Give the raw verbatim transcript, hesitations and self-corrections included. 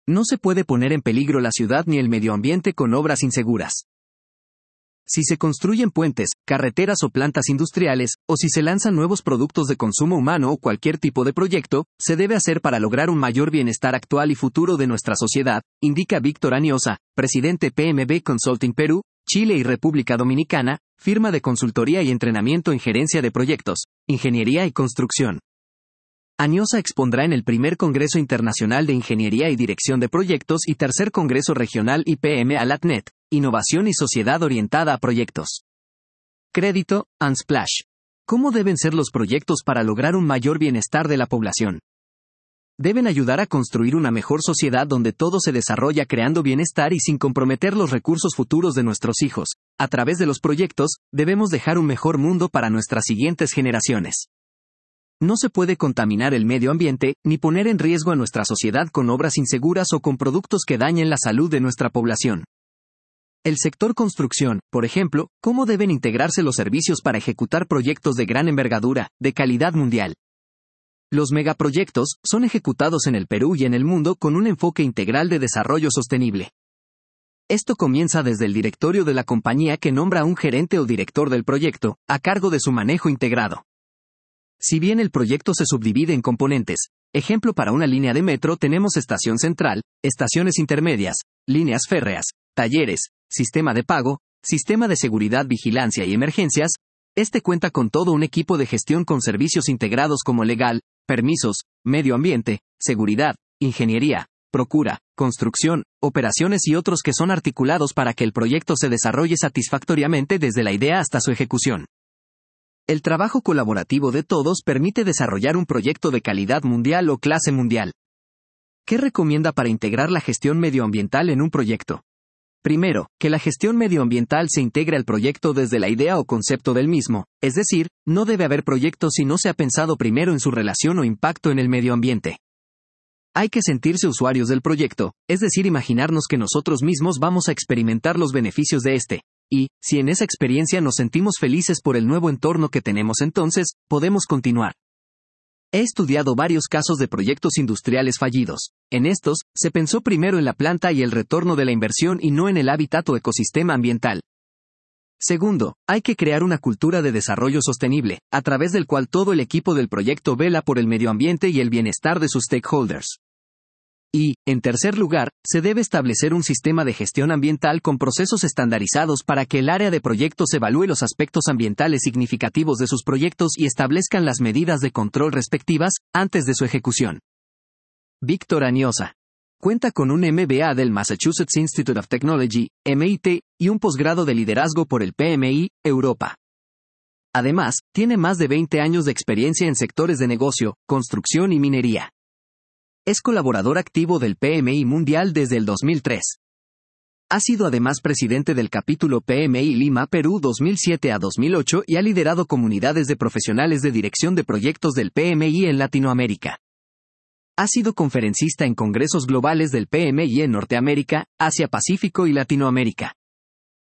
No se puede poner en peligro la ciudad ni el medio ambiente con obras inseguras. Si se construyen puentes, carreteras o plantas industriales, o si se lanzan nuevos productos de consumo humano o cualquier tipo de proyecto, se debe hacer para lograr un mayor bienestar actual y futuro de nuestra sociedad, indica Víctor Aniosa, presidente P M B Consulting Perú, Chile y República Dominicana, firma de consultoría y entrenamiento en gerencia de proyectos, ingeniería y construcción. Aniosa expondrá en el primer Congreso Internacional de Ingeniería y Dirección de Proyectos y tercer Congreso Regional I P M ALATNET, Innovación y Sociedad Orientada a Proyectos. Crédito, Unsplash. ¿Cómo deben ser los proyectos para lograr un mayor bienestar de la población? Deben ayudar a construir una mejor sociedad donde todo se desarrolla creando bienestar y sin comprometer los recursos futuros de nuestros hijos. A través de los proyectos, debemos dejar un mejor mundo para nuestras siguientes generaciones. No se puede contaminar el medio ambiente, ni poner en riesgo a nuestra sociedad con obras inseguras o con productos que dañen la salud de nuestra población. El sector construcción, por ejemplo, ¿cómo deben integrarse los servicios para ejecutar proyectos de gran envergadura, de calidad mundial? Los megaproyectos son ejecutados en el Perú y en el mundo con un enfoque integral de desarrollo sostenible. Esto comienza desde el directorio de la compañía que nombra a un gerente o director del proyecto, a cargo de su manejo integrado. Si bien el proyecto se subdivide en componentes, ejemplo para una línea de metro tenemos estación central, estaciones intermedias, líneas férreas, talleres, sistema de pago, sistema de seguridad, vigilancia y emergencias, este cuenta con todo un equipo de gestión con servicios integrados como legal, permisos, medio ambiente, seguridad, ingeniería, procura, construcción, operaciones y otros que son articulados para que el proyecto se desarrolle satisfactoriamente desde la idea hasta su ejecución. El trabajo colaborativo de todos permite desarrollar un proyecto de calidad mundial o clase mundial. ¿Qué recomienda para integrar la gestión medioambiental en un proyecto? Primero, que la gestión medioambiental se integre al proyecto desde la idea o concepto del mismo, es decir, no debe haber proyecto si no se ha pensado primero en su relación o impacto en el medio ambiente. Hay que sentirse usuarios del proyecto, es decir, imaginarnos que nosotros mismos vamos a experimentar los beneficios de este. Y, si en esa experiencia nos sentimos felices por el nuevo entorno que tenemos, entonces, podemos continuar. He estudiado varios casos de proyectos industriales fallidos. En estos, se pensó primero en la planta y el retorno de la inversión y no en el hábitat o ecosistema ambiental. Segundo, hay que crear una cultura de desarrollo sostenible, a través del cual todo el equipo del proyecto vela por el medio ambiente y el bienestar de sus stakeholders. Y, en tercer lugar, se debe establecer un sistema de gestión ambiental con procesos estandarizados para que el área de proyectos evalúe los aspectos ambientales significativos de sus proyectos y establezcan las medidas de control respectivas, antes de su ejecución. Víctor Aniosa. Cuenta con un M B A del Massachusetts Institute of Technology, M I T, y un posgrado de liderazgo por el P M I, Europa. Además, tiene más de veinte años de experiencia en sectores de negocio, construcción y minería. Es colaborador activo del P M I Mundial desde el dos mil tres. Ha sido además presidente del capítulo P M I Lima Perú dos mil siete a dos mil ocho y ha liderado comunidades de profesionales de dirección de proyectos del P M I en Latinoamérica. Ha sido conferencista en congresos globales del P M I en Norteamérica, Asia-Pacífico y Latinoamérica.